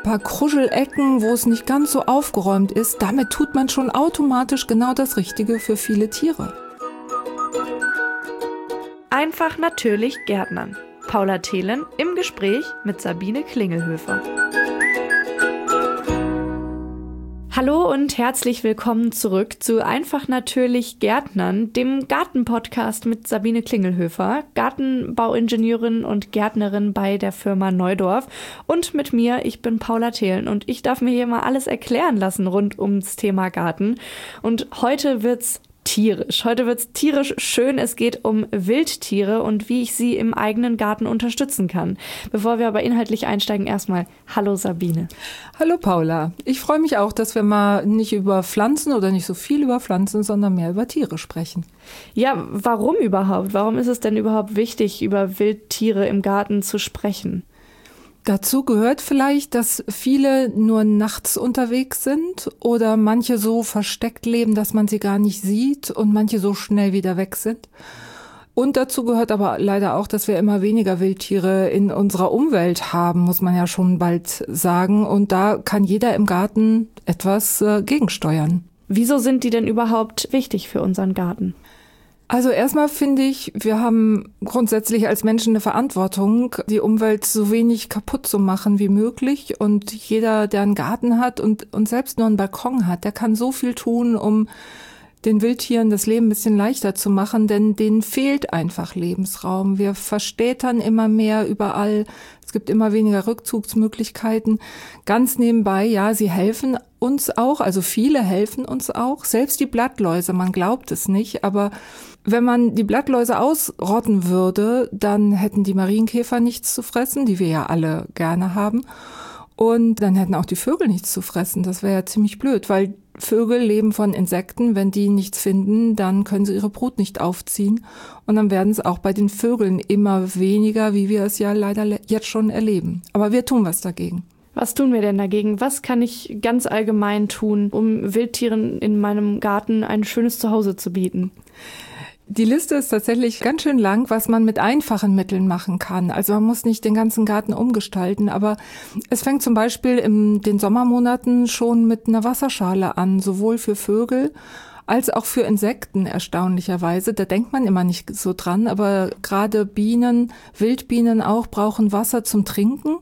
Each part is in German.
Paar Kruschelecken, wo es nicht ganz so aufgeräumt ist, damit tut man schon automatisch genau das Richtige für viele Tiere. Einfach natürlich Gärtnern. Paula Thelen im Gespräch mit Sabine Klingelhöfer. Hallo und herzlich willkommen zurück zu Einfach natürlich Gärtnern, dem Gartenpodcast mit Sabine Klingelhöfer, Gartenbauingenieurin und Gärtnerin bei der Firma Neudorf. Und mit mir, ich bin Paula Thelen und ich darf mir hier mal alles erklären lassen rund ums Thema Garten. Und heute wird's tierisch. Heute wird's tierisch schön. Es geht um Wildtiere und wie ich sie im eigenen Garten unterstützen kann. Bevor wir aber inhaltlich einsteigen, erstmal hallo Sabine. Hallo Paula. Ich freue mich auch, dass wir mal nicht über Pflanzen oder nicht so viel über Pflanzen, sondern mehr über Tiere sprechen. Ja, warum überhaupt? Warum ist es denn überhaupt wichtig, über Wildtiere im Garten zu sprechen? Dazu gehört vielleicht, dass viele nur nachts unterwegs sind oder manche so versteckt leben, dass man sie gar nicht sieht und manche so schnell wieder weg sind. Und dazu gehört aber leider auch, dass wir immer weniger Wildtiere in unserer Umwelt haben, muss man ja schon bald sagen. Und da kann jeder im Garten etwas gegensteuern. Wieso sind die denn überhaupt wichtig für unseren Garten? Also erstmal finde ich, wir haben grundsätzlich als Menschen eine Verantwortung, die Umwelt so wenig kaputt zu machen wie möglich. Und jeder, der einen Garten hat und selbst nur einen Balkon hat, der kann so viel tun, um den Wildtieren das Leben ein bisschen leichter zu machen, denn denen fehlt einfach Lebensraum. Wir verstädtern immer mehr überall. Es gibt immer weniger Rückzugsmöglichkeiten. Ganz nebenbei, ja, sie helfen uns auch, also viele helfen uns auch. Selbst die Blattläuse, man glaubt es nicht, aber wenn man die Blattläuse ausrotten würde, dann hätten die Marienkäfer nichts zu fressen, die wir ja alle gerne haben. Und dann hätten auch die Vögel nichts zu fressen. Das wäre ja ziemlich blöd, weil Vögel leben von Insekten. Wenn die nichts finden, dann können sie ihre Brut nicht aufziehen. Und dann werden es auch bei den Vögeln immer weniger, wie wir es ja leider jetzt schon erleben. Aber wir tun was dagegen. Was tun wir denn dagegen? Was kann ich ganz allgemein tun, um Wildtieren in meinem Garten ein schönes Zuhause zu bieten? Die Liste ist tatsächlich ganz schön lang, was man mit einfachen Mitteln machen kann. Also man muss nicht den ganzen Garten umgestalten, aber es fängt zum Beispiel in den Sommermonaten schon mit einer Wasserschale an, sowohl für Vögel als auch für Insekten erstaunlicherweise. Da denkt man immer nicht so dran, aber gerade Bienen, Wildbienen auch, brauchen Wasser zum Trinken.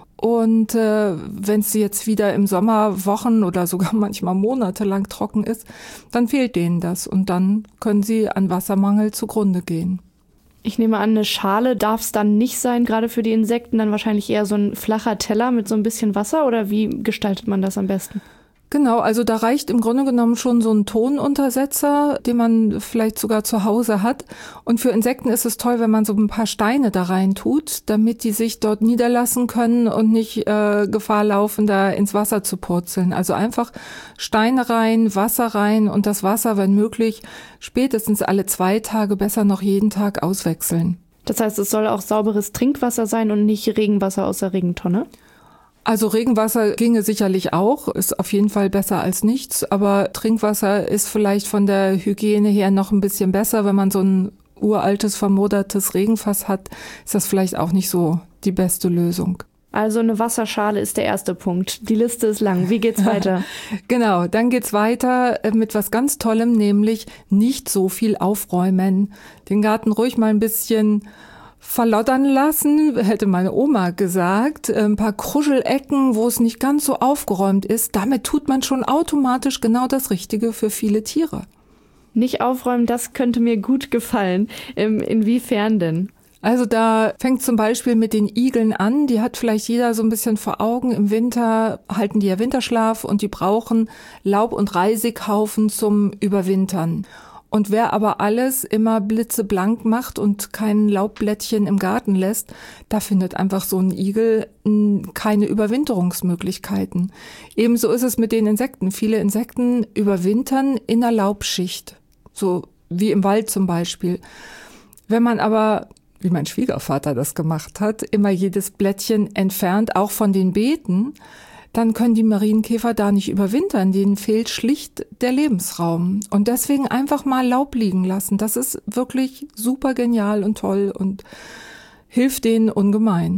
Und wenn es jetzt wieder im Sommer Wochen oder sogar manchmal monatelang trocken ist, dann fehlt denen das und dann können sie an Wassermangel zugrunde gehen. Ich nehme an, eine Schale darf es dann nicht sein, gerade für die Insekten, dann wahrscheinlich eher so ein flacher Teller mit so ein bisschen Wasser oder wie gestaltet man das am besten? Genau, also da reicht im Grunde genommen schon so ein Tonuntersetzer, den man vielleicht sogar zu Hause hat. Und für Insekten ist es toll, wenn man so ein paar Steine da rein tut, damit die sich dort niederlassen können und nicht Gefahr laufen, da ins Wasser zu purzeln. Also einfach Steine rein, Wasser rein und das Wasser, wenn möglich, spätestens alle 2 Tage, besser noch jeden Tag auswechseln. Das heißt, es soll auch sauberes Trinkwasser sein und nicht Regenwasser aus der Regentonne? Also Regenwasser ginge sicherlich auch, ist auf jeden Fall besser als nichts, aber Trinkwasser ist vielleicht von der Hygiene her noch ein bisschen besser. Wenn man so ein uraltes, vermodertes Regenfass hat, ist das vielleicht auch nicht so die beste Lösung. Also eine Wasserschale ist der erste Punkt. Die Liste ist lang. Wie geht's weiter? Genau, dann geht's weiter mit was ganz Tollem, nämlich nicht so viel aufräumen. Den Garten ruhig mal ein bisschen verloddern lassen, hätte meine Oma gesagt. Ein paar Kruschelecken, wo es nicht ganz so aufgeräumt ist. Damit tut man schon automatisch genau das Richtige für viele Tiere. Nicht aufräumen, das könnte mir gut gefallen. Inwiefern denn? Also da fängt zum Beispiel mit den Igeln an. Die hat vielleicht jeder so ein bisschen vor Augen. Im Winter halten die ja Winterschlaf und die brauchen Laub- und Reisighaufen zum Überwintern. Und wer aber alles immer blitzeblank macht und kein Laubblättchen im Garten lässt, da findet einfach so ein Igel keine Überwinterungsmöglichkeiten. Ebenso ist es mit den Insekten. Viele Insekten überwintern in der Laubschicht, so wie im Wald zum Beispiel. Wenn man aber, wie mein Schwiegervater das gemacht hat, immer jedes Blättchen entfernt, auch von den Beeten, dann können die Marienkäfer da nicht überwintern. Denen fehlt schlicht der Lebensraum. Und deswegen einfach mal Laub liegen lassen. Das ist wirklich super genial und toll und hilft denen ungemein.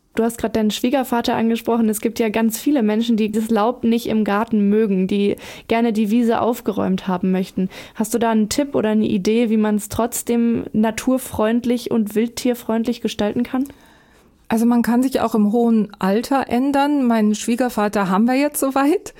Du hast gerade deinen Schwiegervater angesprochen. Es gibt ja ganz viele Menschen, die das Laub nicht im Garten mögen, die gerne die Wiese aufgeräumt haben möchten. Hast du da einen Tipp oder eine Idee, wie man es trotzdem naturfreundlich und wildtierfreundlich gestalten kann? Also man kann sich auch im hohen Alter ändern. Meinen Schwiegervater haben wir jetzt soweit.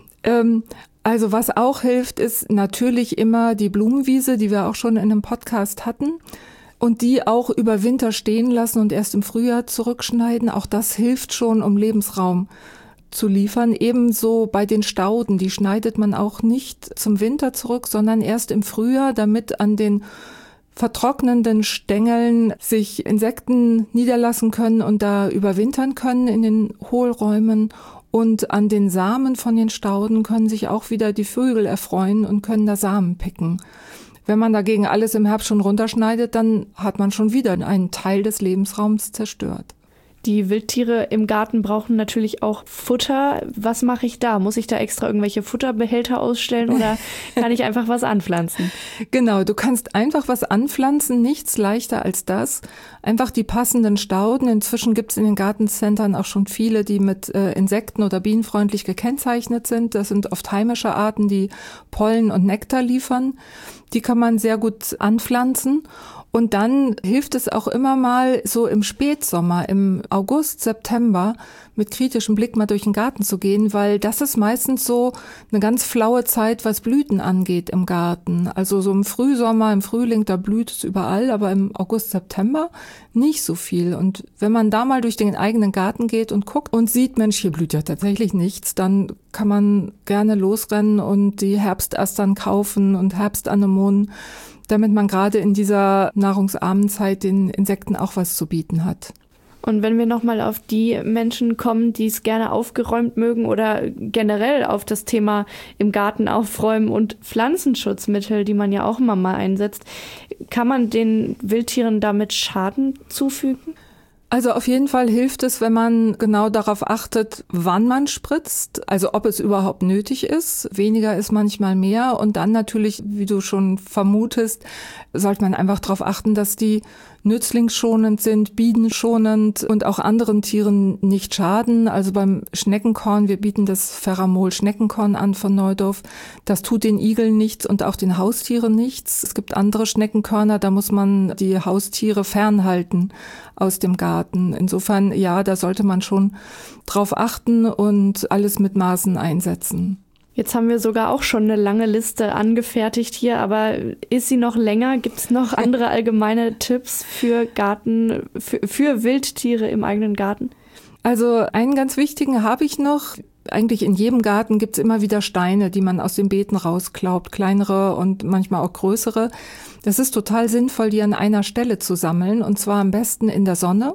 Also was auch hilft, ist natürlich immer die Blumenwiese, die wir auch schon in einem Podcast hatten. Und die auch über Winter stehen lassen und erst im Frühjahr zurückschneiden. Auch das hilft schon, um Lebensraum zu liefern. Ebenso bei den Stauden, die schneidet man auch nicht zum Winter zurück, sondern erst im Frühjahr, damit an den vertrocknenden Stängeln sich Insekten niederlassen können und da überwintern können in den Hohlräumen. Und an den Samen von den Stauden können sich auch wieder die Vögel erfreuen und können da Samen picken. Wenn man dagegen alles im Herbst schon runterschneidet, dann hat man schon wieder einen Teil des Lebensraums zerstört. Die Wildtiere im Garten brauchen natürlich auch Futter. Was mache ich da? Muss ich da extra irgendwelche Futterbehälter ausstellen oder kann ich einfach was anpflanzen? Genau, du kannst einfach was anpflanzen, nichts leichter als das. Einfach die passenden Stauden. Inzwischen gibt es in den Gartencentern auch schon viele, die mit Insekten- oder bienenfreundlich gekennzeichnet sind. Das sind oft heimische Arten, die Pollen und Nektar liefern. Die kann man sehr gut anpflanzen. Und dann hilft es auch immer mal so im Spätsommer, im August, September, mit kritischem Blick mal durch den Garten zu gehen, weil das ist meistens so eine ganz flaue Zeit, was Blüten angeht im Garten. Also so im Frühsommer, im Frühling, da blüht es überall, aber im August, September nicht so viel. Und wenn man da mal durch den eigenen Garten geht und guckt und sieht, Mensch, hier blüht ja tatsächlich nichts, dann kann man gerne losrennen und die Herbstastern kaufen und Herbstanemonen, damit man gerade in dieser nahrungsarmen Zeit den Insekten auch was zu bieten hat. Und wenn wir nochmal auf die Menschen kommen, die es gerne aufgeräumt mögen oder generell auf das Thema im Garten aufräumen und Pflanzenschutzmittel, die man ja auch immer mal einsetzt, kann man den Wildtieren damit Schaden zufügen? Also auf jeden Fall hilft es, wenn man genau darauf achtet, wann man spritzt, also ob es überhaupt nötig ist. Weniger ist manchmal mehr. Und dann natürlich, wie du schon vermutest, sollte man einfach darauf achten, dass die nützlingsschonend sind, bienenschonend und auch anderen Tieren nicht schaden. Also beim Schneckenkorn, wir bieten das Pheramol-Schneckenkorn an von Neudorf. Das tut den Igeln nichts und auch den Haustieren nichts. Es gibt andere Schneckenkörner, da muss man die Haustiere fernhalten aus dem Garten. Insofern, ja, da sollte man schon drauf achten und alles mit Maßen einsetzen. Jetzt haben wir sogar auch schon eine lange Liste angefertigt hier, aber ist sie noch länger? Gibt es noch andere allgemeine Tipps für Garten, für Wildtiere im eigenen Garten? Also einen ganz wichtigen habe ich noch. Eigentlich in jedem Garten gibt es immer wieder Steine, die man aus den Beeten rausklaubt, kleinere und manchmal auch größere. Das ist total sinnvoll, die an einer Stelle zu sammeln, und zwar am besten in der Sonne.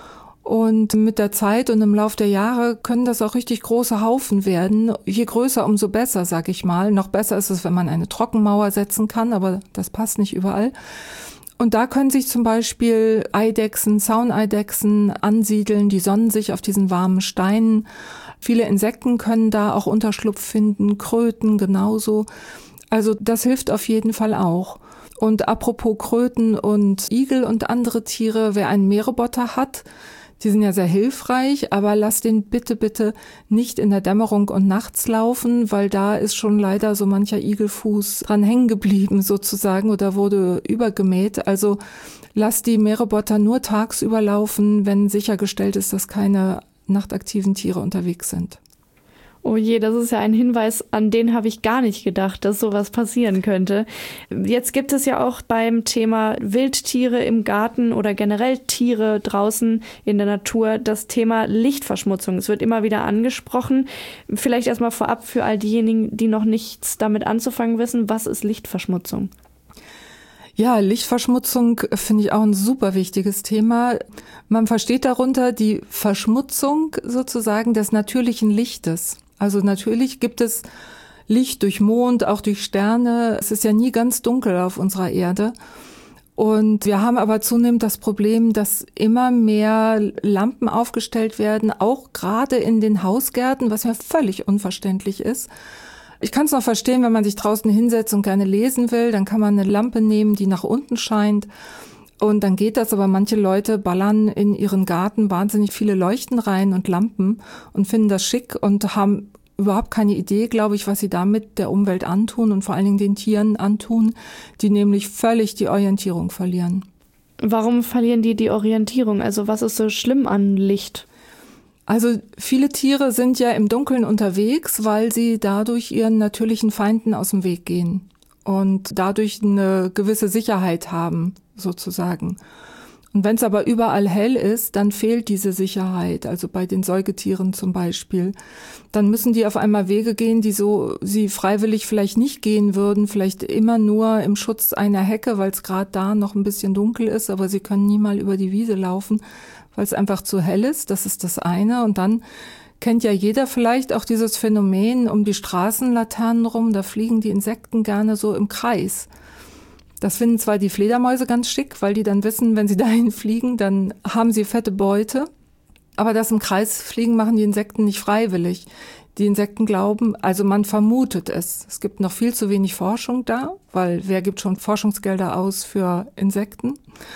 Und mit der Zeit und im Lauf der Jahre können das auch richtig große Haufen werden. Je größer, umso besser, sag ich mal. Noch besser ist es, wenn man eine Trockenmauer setzen kann, aber das passt nicht überall. Und da können sich zum Beispiel Eidechsen, Zauneidechsen ansiedeln, die sonnen sich auf diesen warmen Steinen. Viele Insekten können da auch Unterschlupf finden, Kröten genauso. Also das hilft auf jeden Fall auch. Und apropos Kröten und Igel und andere Tiere, wer einen Meerroboter hat, die sind ja sehr hilfreich, aber lass den bitte nicht in der Dämmerung und nachts laufen, weil da ist schon leider so mancher Igelfuß dran hängen geblieben sozusagen oder wurde übergemäht. Also lass die Meerroboter nur tagsüber laufen, wenn sichergestellt ist, dass keine nachtaktiven Tiere unterwegs sind. Oh je, das ist ja ein Hinweis, an den habe ich gar nicht gedacht, dass sowas passieren könnte. Jetzt gibt es ja auch beim Thema Wildtiere im Garten oder generell Tiere draußen in der Natur das Thema Lichtverschmutzung. Es wird immer wieder angesprochen. Vielleicht erstmal vorab für all diejenigen, die noch nichts damit anzufangen wissen, was ist Lichtverschmutzung? Ja, Lichtverschmutzung finde ich auch ein super wichtiges Thema. Man versteht darunter die Verschmutzung sozusagen des natürlichen Lichtes. Also natürlich gibt es Licht durch Mond, auch durch Sterne. Es ist ja nie ganz dunkel auf unserer Erde. Und wir haben aber zunehmend das Problem, dass immer mehr Lampen aufgestellt werden, auch gerade in den Hausgärten, was mir völlig unverständlich ist. Ich kann es noch verstehen, wenn man sich draußen hinsetzt und gerne lesen will, dann kann man eine Lampe nehmen, die nach unten scheint. Und dann geht das, aber manche Leute ballern in ihren Garten wahnsinnig viele Leuchten rein und Lampen und finden das schick und haben überhaupt keine Idee, glaube ich, was sie damit der Umwelt antun und vor allen Dingen den Tieren antun, die nämlich völlig die Orientierung verlieren. Warum verlieren die Orientierung? Also was ist so schlimm an Licht? Also viele Tiere sind ja im Dunkeln unterwegs, weil sie dadurch ihren natürlichen Feinden aus dem Weg gehen und dadurch eine gewisse Sicherheit haben, sozusagen. Und wenn es aber überall hell ist, dann fehlt diese Sicherheit, also bei den Säugetieren zum Beispiel. Dann müssen die auf einmal Wege gehen, die so sie freiwillig vielleicht nicht gehen würden, vielleicht immer nur im Schutz einer Hecke, weil es gerade da noch ein bisschen dunkel ist, aber sie können nie mal über die Wiese laufen, weil es einfach zu hell ist. Das ist das eine. Und dann kennt ja jeder vielleicht auch dieses Phänomen um die Straßenlaternen rum, da fliegen die Insekten gerne so im Kreis. Das finden zwar die Fledermäuse ganz schick, weil die dann wissen, wenn sie dahin fliegen, dann haben sie fette Beute. Aber das im Kreis fliegen machen die Insekten nicht freiwillig. Die Insekten glauben, also man vermutet es. Es gibt noch viel zu wenig Forschung da, weil wer gibt schon Forschungsgelder aus für Insekten?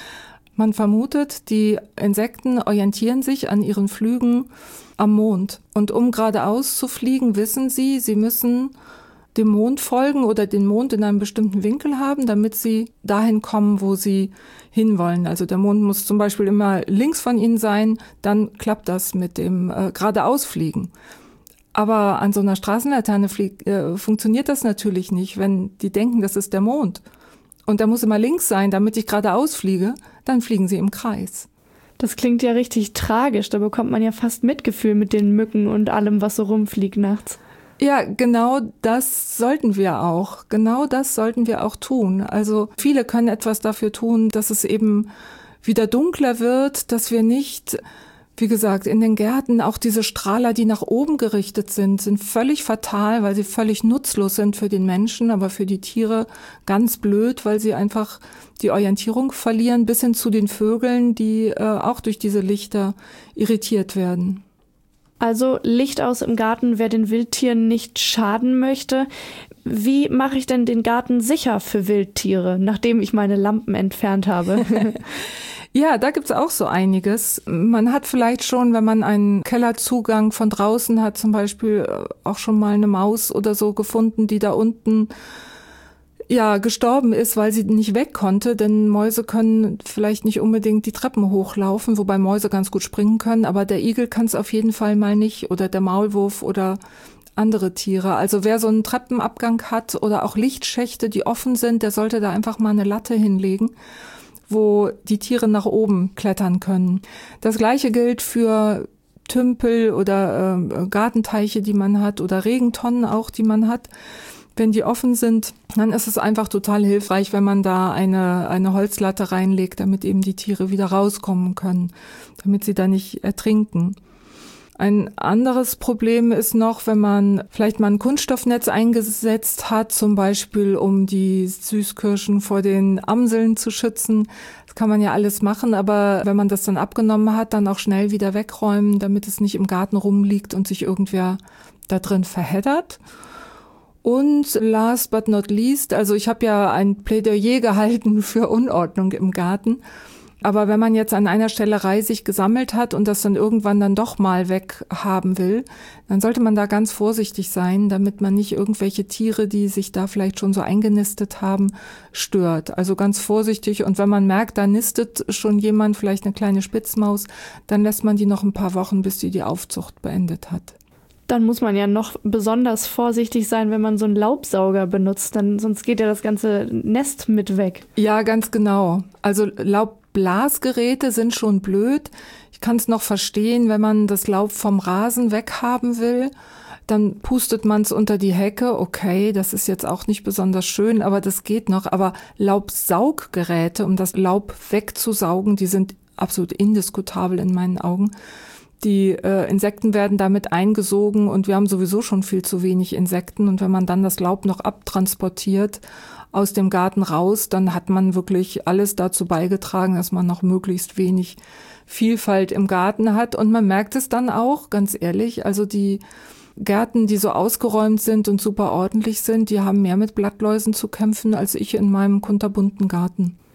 Man vermutet, die Insekten orientieren sich an ihren Flügen am Mond. Und um geradeaus zu fliegen, wissen sie, sie müssen dem Mond folgen oder den Mond in einem bestimmten Winkel haben, damit sie dahin kommen, wo sie hinwollen. Also der Mond muss zum Beispiel immer links von ihnen sein, dann klappt das mit dem geradeausfliegen. Aber an so einer Straßenlaterne funktioniert das natürlich nicht, wenn die denken, das ist der Mond. Und der muss immer links sein, damit ich geradeaus fliege, dann fliegen sie im Kreis. Das klingt ja richtig tragisch, da bekommt man ja fast Mitgefühl mit den Mücken und allem, was so rumfliegt nachts. Ja, genau das sollten wir auch. Genau das sollten wir auch tun. Also viele können etwas dafür tun, dass es eben wieder dunkler wird, dass wir nicht, wie gesagt, in den Gärten auch diese Strahler, die nach oben gerichtet sind völlig fatal, weil sie völlig nutzlos sind für den Menschen, aber für die Tiere ganz blöd, weil sie einfach die Orientierung verlieren, bis hin zu den Vögeln, die auch durch diese Lichter irritiert werden. Also Licht aus im Garten, wer den Wildtieren nicht schaden möchte. Wie mache ich denn den Garten sicher für Wildtiere, nachdem ich meine Lampen entfernt habe? Ja, da gibt's auch so einiges. Man hat vielleicht schon, wenn man einen Kellerzugang von draußen hat, zum Beispiel auch schon mal eine Maus oder so gefunden, die da unten gestorben ist, weil sie nicht weg konnte, denn Mäuse können vielleicht nicht unbedingt die Treppen hochlaufen, wobei Mäuse ganz gut springen können, aber der Igel kann es auf jeden Fall mal nicht oder der Maulwurf oder andere Tiere. Also wer so einen Treppenabgang hat oder auch Lichtschächte, die offen sind, der sollte da einfach mal eine Latte hinlegen, wo die Tiere nach oben klettern können. Das Gleiche gilt für Tümpel oder Gartenteiche, die man hat oder Regentonnen auch, die man hat. Wenn die offen sind, dann ist es einfach total hilfreich, wenn man da eine Holzlatte reinlegt, damit eben die Tiere wieder rauskommen können, damit sie da nicht ertrinken. Ein anderes Problem ist noch, wenn man vielleicht mal ein Kunststoffnetz eingesetzt hat, zum Beispiel um die Süßkirschen vor den Amseln zu schützen. Das kann man ja alles machen, aber wenn man das dann abgenommen hat, dann auch schnell wieder wegräumen, damit es nicht im Garten rumliegt und sich irgendwer da drin verheddert. Und last but not least, also ich habe ja ein Plädoyer gehalten für Unordnung im Garten. Aber wenn man jetzt an einer Stelle Reisig gesammelt hat und das dann irgendwann dann doch mal weghaben will, dann sollte man da ganz vorsichtig sein, damit man nicht irgendwelche Tiere, die sich da vielleicht schon so eingenistet haben, stört. Also ganz vorsichtig. Und wenn man merkt, da nistet schon jemand, vielleicht eine kleine Spitzmaus, dann lässt man die noch ein paar Wochen, bis die Aufzucht beendet hat. Dann muss man ja noch besonders vorsichtig sein, wenn man so einen Laubsauger benutzt, sonst geht ja das ganze Nest mit weg. Ja, ganz genau. Also Laubblasgeräte sind schon blöd. Ich kann es noch verstehen, wenn man das Laub vom Rasen weghaben will, dann pustet man es unter die Hecke. Okay, das ist jetzt auch nicht besonders schön, aber das geht noch. Aber Laubsauggeräte, um das Laub wegzusaugen, die sind absolut indiskutabel in meinen Augen. Die Insekten werden damit eingesogen und wir haben sowieso schon viel zu wenig Insekten. Und wenn man dann das Laub noch abtransportiert aus dem Garten raus, dann hat man wirklich alles dazu beigetragen, dass man noch möglichst wenig Vielfalt im Garten hat. Und man merkt es dann auch, ganz ehrlich, also die Gärten, die so ausgeräumt sind und super ordentlich sind, die haben mehr mit Blattläusen zu kämpfen als ich in meinem kunterbunten Garten.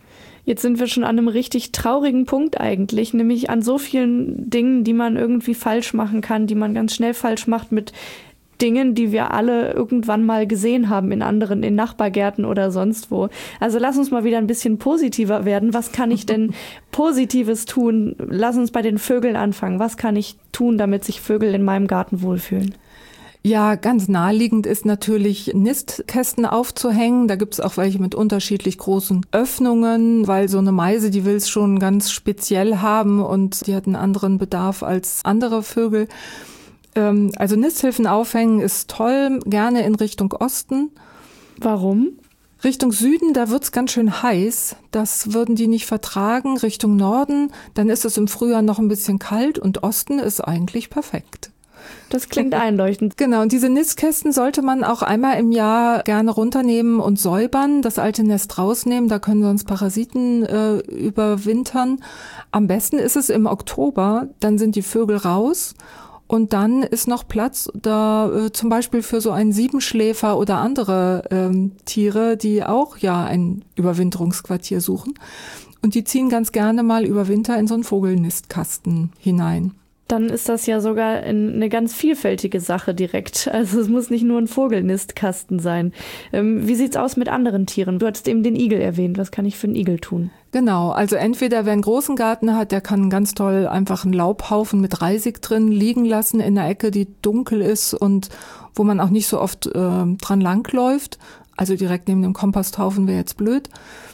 Jetzt sind wir schon an einem richtig traurigen Punkt eigentlich, nämlich an so vielen Dingen, die man irgendwie falsch machen kann, die man ganz schnell falsch macht mit Dingen, die wir alle irgendwann mal gesehen haben in Nachbargärten oder sonst wo. Also lass uns mal wieder ein bisschen positiver werden. Was kann ich denn Positives tun? Lass uns bei den Vögeln anfangen. Was kann ich tun, damit sich Vögel in meinem Garten wohlfühlen? Ja, ganz naheliegend ist natürlich Nistkästen aufzuhängen. Da gibt's auch welche mit unterschiedlich großen Öffnungen, weil so eine Meise, die will es schon ganz speziell haben und die hat einen anderen Bedarf als andere Vögel. Also Nisthilfen aufhängen ist toll, gerne in Richtung Osten. Warum? Richtung Süden, da wird's ganz schön heiß. Das würden die nicht vertragen. Richtung Norden, dann ist es im Frühjahr noch ein bisschen kalt und Osten ist eigentlich perfekt. Das klingt einleuchtend. Genau, und diese Nistkästen sollte man auch einmal im Jahr gerne runternehmen und säubern, das alte Nest rausnehmen, da können sonst Parasiten überwintern. Am besten ist es im Oktober, dann sind die Vögel raus. Und dann ist noch Platz da zum Beispiel für so einen Siebenschläfer oder andere Tiere, die auch ja ein Überwinterungsquartier suchen. Und die ziehen ganz gerne mal über Winter in so einen Vogelnistkasten hinein. Dann ist das ja sogar eine ganz vielfältige Sache direkt. Also es muss nicht nur ein Vogelnistkasten sein. Wie sieht's aus mit anderen Tieren? Du hattest eben den Igel erwähnt. Was kann ich für einen Igel tun? Genau, also entweder wer einen großen Garten hat, der kann ganz toll einfach einen Laubhaufen mit Reisig drin liegen lassen in der Ecke, die dunkel ist und wo man auch nicht so oft dran langläuft. Also direkt neben dem Komposthaufen wäre jetzt blöd.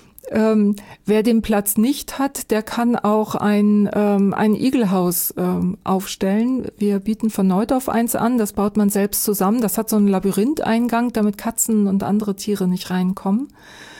Wer den Platz nicht hat, der kann auch ein Igelhaus aufstellen. Wir bieten von Neudorf eins an, das baut man selbst zusammen. Das hat so einen Labyrintheingang, damit Katzen und andere Tiere nicht reinkommen.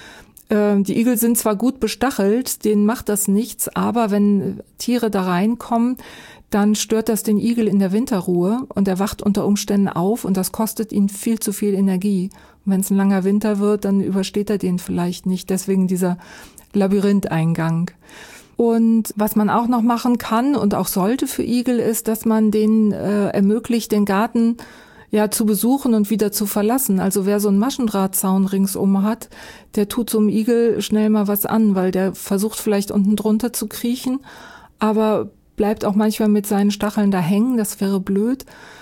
Die Igel sind zwar gut bestachelt, denen macht das nichts, aber wenn Tiere da reinkommen, dann stört das den Igel in der Winterruhe und er wacht unter Umständen auf und das kostet ihn viel zu viel Energie. Und wenn es ein langer Winter wird, dann übersteht er den vielleicht nicht. Deswegen dieser Labyrintheingang. Und was man auch noch machen kann und auch sollte für Igel ist, dass man denen ermöglicht, den Garten ja zu besuchen und wieder zu verlassen. Also wer so einen Maschendrahtzaun ringsum hat, der tut so einem Igel schnell mal was an, weil der versucht vielleicht unten drunter zu kriechen, aber bleibt auch manchmal mit seinen Stacheln da hängen, das wäre blöd.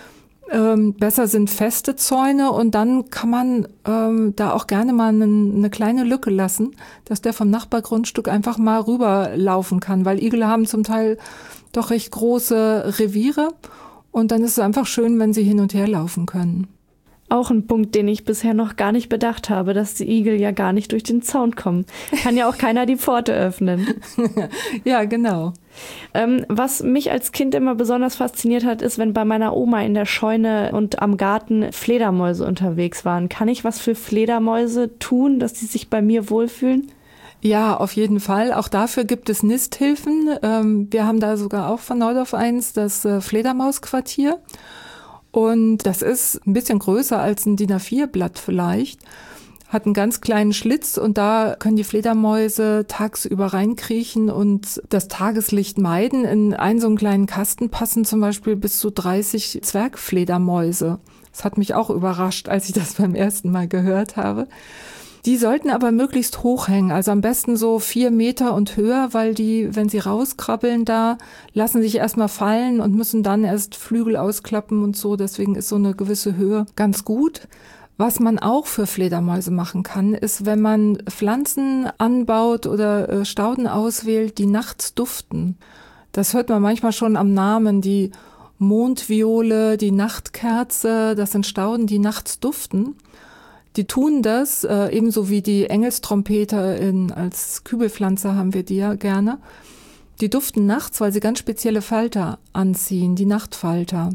Besser sind feste Zäune und dann kann man da auch gerne mal eine kleine Lücke lassen, dass der vom Nachbargrundstück einfach mal rüberlaufen kann, weil Igel haben zum Teil doch recht große Reviere und dann ist es einfach schön, wenn sie hin und her laufen können. Auch ein Punkt, den ich bisher noch gar nicht bedacht habe, dass die Igel ja gar nicht durch den Zaun kommen. Kann ja auch keiner die Pforte öffnen. Ja, genau. Was mich als Kind immer besonders fasziniert hat, ist, wenn bei meiner Oma in der Scheune und am Garten Fledermäuse unterwegs waren. Kann ich was für Fledermäuse tun, dass die sich bei mir wohlfühlen? Ja, auf jeden Fall. Auch dafür gibt es Nisthilfen. Wir haben da sogar auch von Neudorf eins, das Fledermausquartier. Und das ist ein bisschen größer als ein DIN A4-Blatt vielleicht, hat einen ganz kleinen Schlitz und da können die Fledermäuse tagsüber reinkriechen und das Tageslicht meiden. In einen so einen kleinen Kasten passen zum Beispiel bis zu 30 Zwergfledermäuse. Das hat mich auch überrascht, als ich das beim ersten Mal gehört habe. Die sollten aber möglichst hoch hängen, also am besten so 4 Meter und höher, weil die, wenn sie rauskrabbeln da, lassen sich erstmal fallen und müssen dann erst Flügel ausklappen und so. Deswegen ist so eine gewisse Höhe ganz gut. Was man auch für Fledermäuse machen kann, ist, wenn man Pflanzen anbaut oder Stauden auswählt, die nachts duften. Das hört man manchmal schon am Namen, die Mondviole, die Nachtkerze, das sind Stauden, die nachts duften. Die tun das, ebenso wie die Engelstrompete als Kübelpflanze haben wir die ja gerne. Die duften nachts, weil sie ganz spezielle Falter anziehen, die Nachtfalter.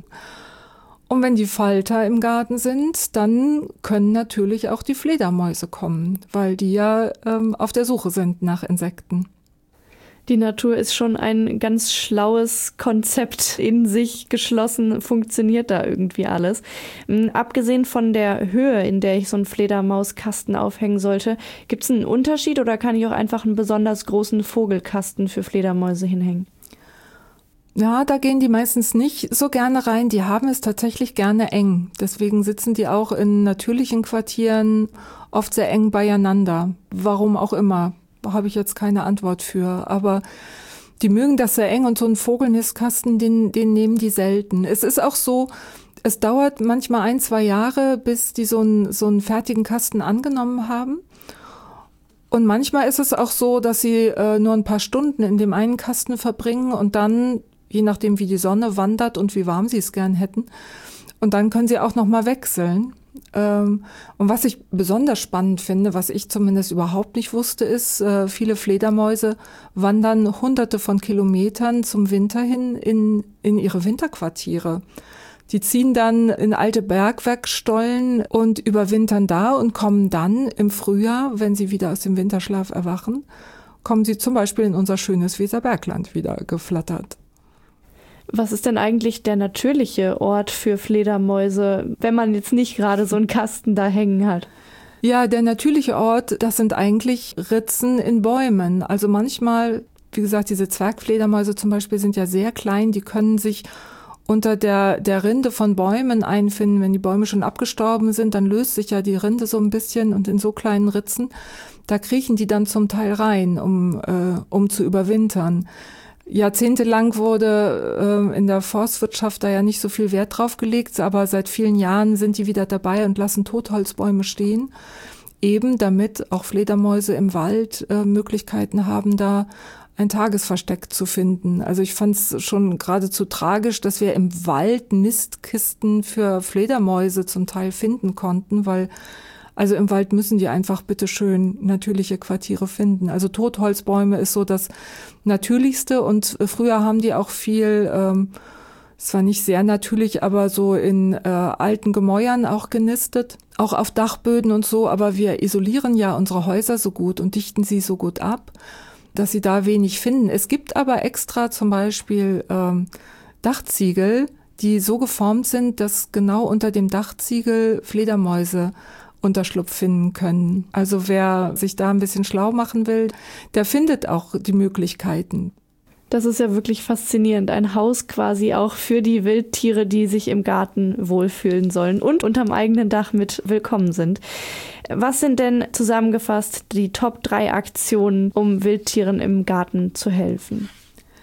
Und wenn die Falter im Garten sind, dann können natürlich auch die Fledermäuse kommen, weil die ja auf der Suche sind nach Insekten. Die Natur ist schon ein ganz schlaues Konzept in sich geschlossen, funktioniert da irgendwie alles. Abgesehen von der Höhe, in der ich so einen Fledermauskasten aufhängen sollte, gibt es einen Unterschied oder kann ich auch einfach einen besonders großen Vogelkasten für Fledermäuse hinhängen? Ja, da gehen die meistens nicht so gerne rein. Die haben es tatsächlich gerne eng. Deswegen sitzen die auch in natürlichen Quartieren oft sehr eng beieinander. Warum auch immer. habe ich jetzt keine Antwort für. Aber die mögen das sehr eng und so einen Vogelnistkasten, den nehmen die selten. Es ist auch so, es dauert manchmal 1-2 Jahre, bis die so einen fertigen Kasten angenommen haben. Und manchmal ist es auch so, dass sie nur ein paar Stunden in dem einen Kasten verbringen und dann, je nachdem wie die Sonne wandert und wie warm sie es gern hätten, und dann können sie auch noch mal wechseln. Und was ich besonders spannend finde, was ich zumindest überhaupt nicht wusste, ist, viele Fledermäuse wandern Hunderte von Kilometern zum Winter hin in ihre Winterquartiere. Die ziehen dann in alte Bergwerkstollen und überwintern da und kommen dann im Frühjahr, wenn sie wieder aus dem Winterschlaf erwachen, kommen sie zum Beispiel in unser schönes Weserbergland wieder geflattert. Was ist denn eigentlich der natürliche Ort für Fledermäuse, wenn man jetzt nicht gerade so einen Kasten da hängen hat? Ja, der natürliche Ort, das sind eigentlich Ritzen in Bäumen. Also manchmal, wie gesagt, diese Zwergfledermäuse zum Beispiel sind ja sehr klein, die können sich unter der Rinde von Bäumen einfinden. Wenn die Bäume schon abgestorben sind, dann löst sich ja die Rinde so ein bisschen und in so kleinen Ritzen, da kriechen die dann zum Teil rein, um zu überwintern. Jahrzehntelang wurde in der Forstwirtschaft da ja nicht so viel Wert drauf gelegt, aber seit vielen Jahren sind die wieder dabei und lassen Totholzbäume stehen, eben damit auch Fledermäuse im Wald Möglichkeiten haben, da ein Tagesversteck zu finden. Also ich fand es schon geradezu tragisch, dass wir im Wald Nistkisten für Fledermäuse zum Teil finden konnten, weil also im Wald müssen die einfach bitteschön natürliche Quartiere finden. Also Totholzbäume ist so das Natürlichste und früher haben die auch viel, es war nicht sehr natürlich, aber so in alten Gemäuern auch genistet, auch auf Dachböden und so, aber wir isolieren ja unsere Häuser so gut und dichten sie so gut ab, dass sie da wenig finden. Es gibt aber extra zum Beispiel Dachziegel, die so geformt sind, dass genau unter dem Dachziegel Fledermäuse Unterschlupf finden können. Also wer sich da ein bisschen schlau machen will, der findet auch die Möglichkeiten. Das ist ja wirklich faszinierend. Ein Haus quasi auch für die Wildtiere, die sich im Garten wohlfühlen sollen und unterm eigenen Dach mit willkommen sind. Was sind denn zusammengefasst die Top 3 Aktionen, um Wildtieren im Garten zu helfen?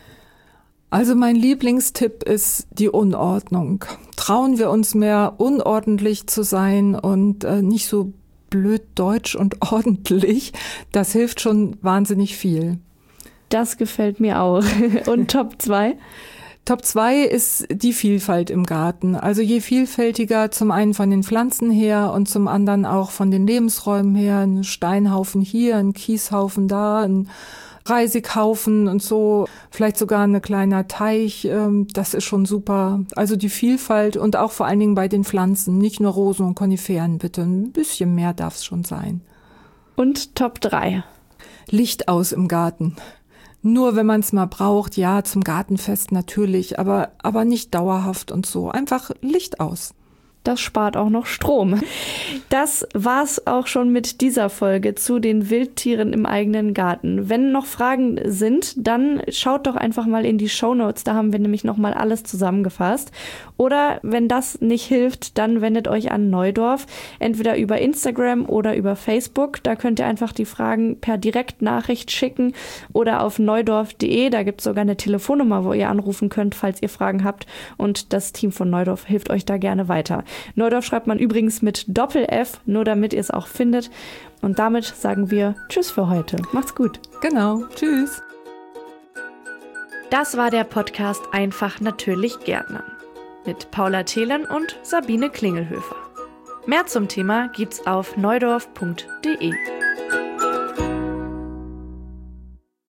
Also mein Lieblingstipp ist die Unordnung. Trauen wir uns mehr, unordentlich zu sein und nicht so blöd deutsch und ordentlich. Das hilft schon wahnsinnig viel. Das gefällt mir auch. Und Top 2? Top 2 ist die Vielfalt im Garten. Also je vielfältiger, zum einen von den Pflanzen her und zum anderen auch von den Lebensräumen her. Ein Steinhaufen hier, ein Kieshaufen da, ein Reisighaufen und so, vielleicht sogar ein kleiner Teich, das ist schon super. Also die Vielfalt und auch vor allen Dingen bei den Pflanzen, nicht nur Rosen und Koniferen, bitte. Ein bisschen mehr darf es schon sein. Und Top 3? Licht aus im Garten. Nur wenn man es mal braucht, ja, zum Gartenfest natürlich, aber nicht dauerhaft und so. Einfach Licht aus. Das spart auch noch Strom. Das war's auch schon mit dieser Folge zu den Wildtieren im eigenen Garten. Wenn noch Fragen sind, dann schaut doch einfach mal in die Shownotes, da haben wir nämlich nochmal alles zusammengefasst. Oder wenn das nicht hilft, dann wendet euch an Neudorf, entweder über Instagram oder über Facebook. Da könnt ihr einfach die Fragen per Direktnachricht schicken oder auf neudorf.de. Da gibt's sogar eine Telefonnummer, wo ihr anrufen könnt, falls ihr Fragen habt. Und das Team von Neudorf hilft euch da gerne weiter. Neudorf schreibt man übrigens mit Doppel-F, nur damit ihr es auch findet. Und damit sagen wir Tschüss für heute. Macht's gut. Genau. Tschüss. Das war der Podcast Einfach natürlich Gärtnern mit Paula Thelen und Sabine Klingelhöfer. Mehr zum Thema gibt's auf neudorf.de.